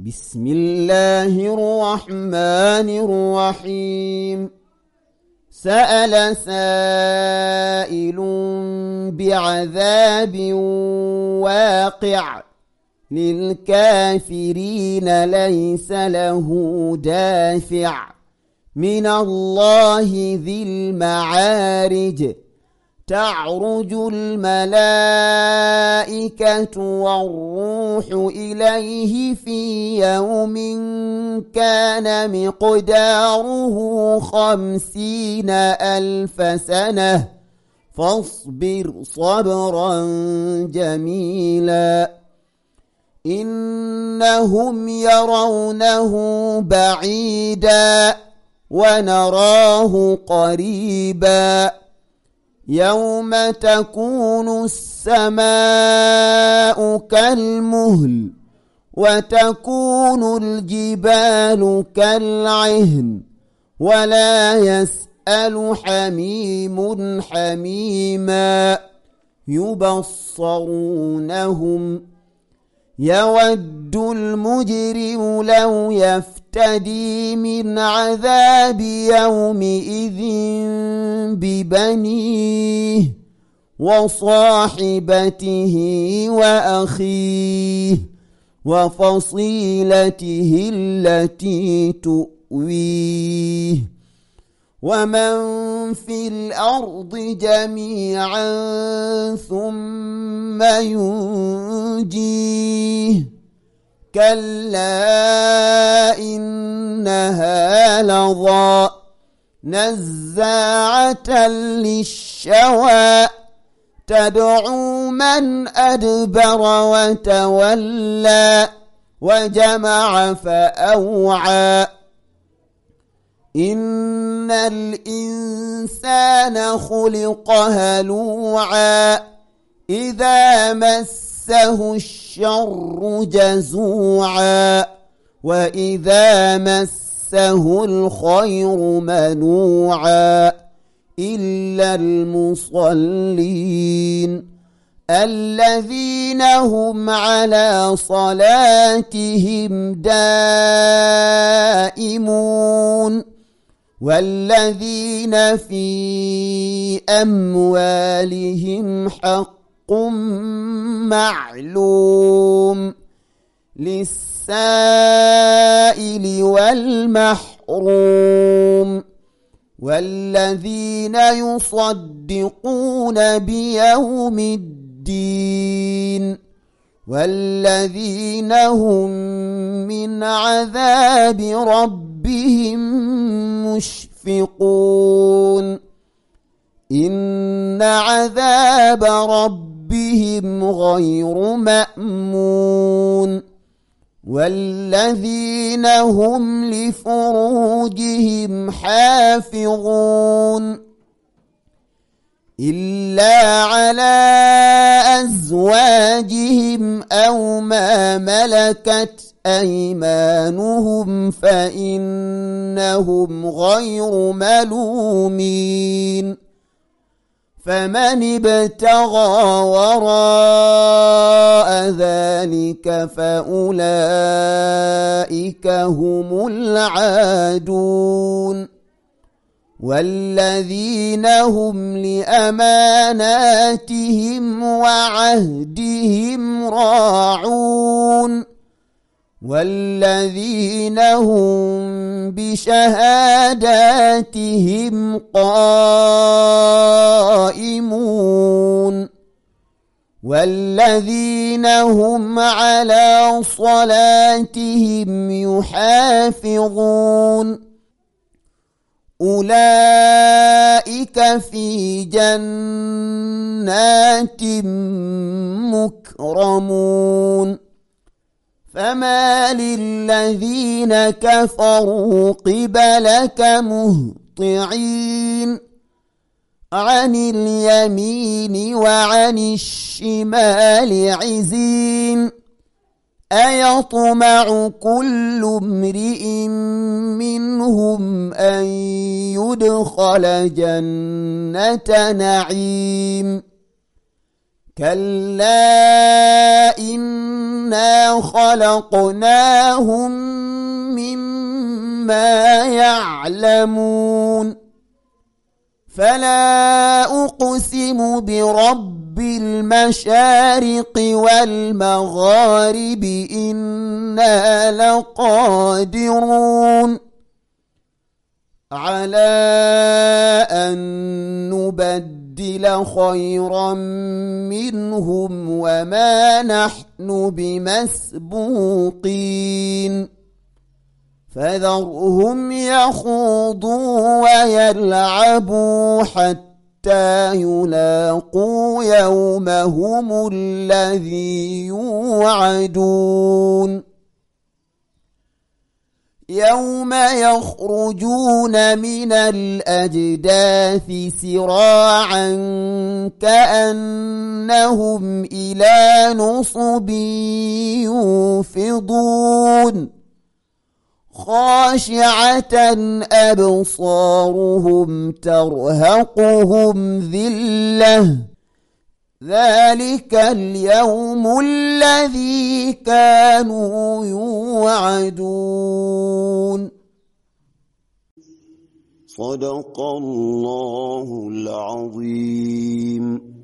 بسم الله الرحمن الرحيم. سأل سائل بعذاب واقع للكافرين ليس له دافع من الله ذي المعارج. تعرج الملائكة والروح إليه في يوم كان مقداره 50,000 سنة فاصبر صبرا جميلا. إنهم يرونه بعيدا ونراه قريبا. يوم تكون السماء كالمهل وتكون الجبال كالعهن ولا يسأل حميم حميما. يبصرونهم يود المجرم لو يفتدي من عذاب يومئذ ببنيه وصاحبته وأخيه وفصيلته التي تؤويه ومن في الأرض جميعا ثم ينجيه. كلا إنها لظى نزاعة للشوى تدعو من أدبر وتولى وجمع فأوعى. إن الإنسان خلق هلوعا إذا مسه الشر جزوعا وإذا مسه الخير منوعا إلا المصلين الذين هم على صلاتهم دائمون والذين في أموالهم حق معلوم للسائل والمحروم والذين يصدقون بيوم الدين والذين هم من عذاب ربهم مشفقون. إن عذاب ربهم غير مأمون. والذين هم لفروجهم حافظون إلا على أزواجهم أو ما ملكت أيمانهم فإنهم غير ملومين. فمن ابتغى وراء ذلك فأولئك هم العادون. والذين هم لأماناتهم وعهدهم راعون والذين هم بشهاداتهم قائمون والذين هم على صلاتهم يحافظون أولئك في جنات مكرمون. فما للذين كفروا قبلك مهطعين عن اليمين وعن الشمال عزين. أيطمع كل امرئ منهم أن يدخل جنة نعيم كلا إنا خلقناهم مما يعلمون فلا أقسم برب المشارق والمغارب إنا لقادرون على أن نبدل خيرا منهم وما نحن بمسبوقين فذرهم يخوضوا ويلعبوا حتى يلاقوا يومهم الذي يوعدون يوم يخرجون من الأجداث سراعا كأنهم إلى نصب يوفضون خاشعة أبصارهم ترهقهم ذلة ذلك اليوم الذي كانوا يوعدون. صدق الله العظيم.